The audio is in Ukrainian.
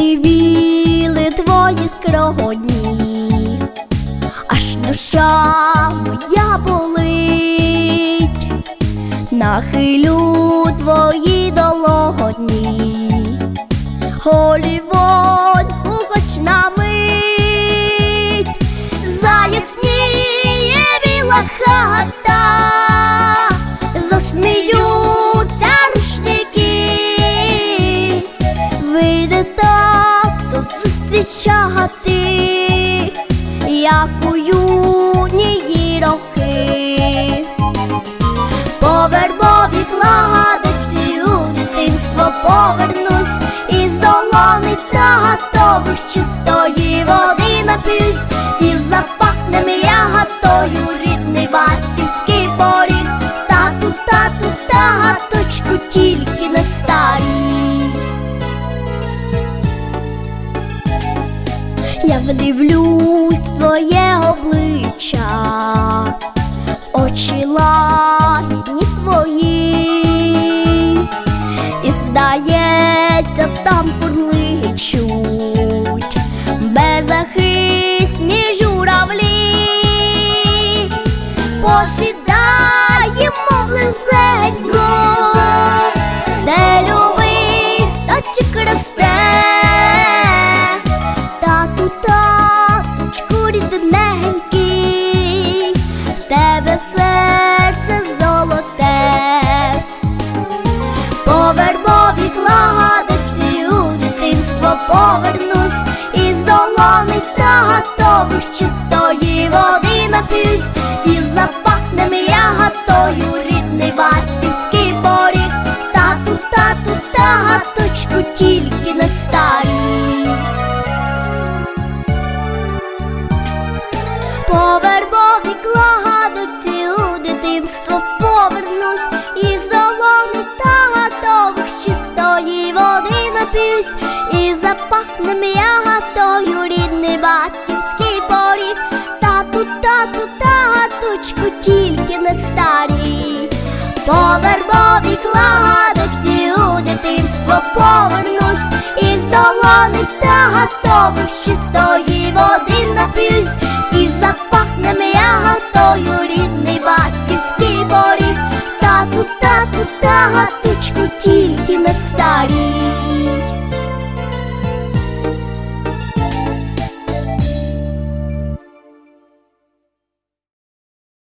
Посивіли твої скрогодні, аж душа моя болить. Нахилю твої долоні, голівоньку хоч на мить. Заясніє біла хата, засміються рушники. Вийде тато зустрічати, як у юні роки. По вербовій кладочці у дитинство повернусь, із долони татових чистої води нап'юсь, і запахне м'ятою рідний батьківський поріг. Тату, тату, таточку, тільки не старій. Я вдивлюсь в твоє обличчя, очі лагідні твої, і здається, там курличуть беззахисні журавлі. Посідаємо близенько, де любий садчик росте. Тату, таточку рідненький, в тебе серце золоте. По вербовій кладочці у дитинство повернусь, із долони татових чистої води нап'юсь, і запахне м'ятою рідний батьківський поріг. Тату, тату, таточку, тільки не старій. По вербовій кладочці у дитинство повернусь, із долони татових чистої води нап'юсь, і запахне м'ятою рідний батьківський поріг. Тату, тату, таточку, тільки не старій. По вербовій кладочці у дитинство повернусь, із долони татових чистої води нап'юсь, і запахне м'ятою рідний батьківський поріг. Тату, тату, таточку, тільки не старій.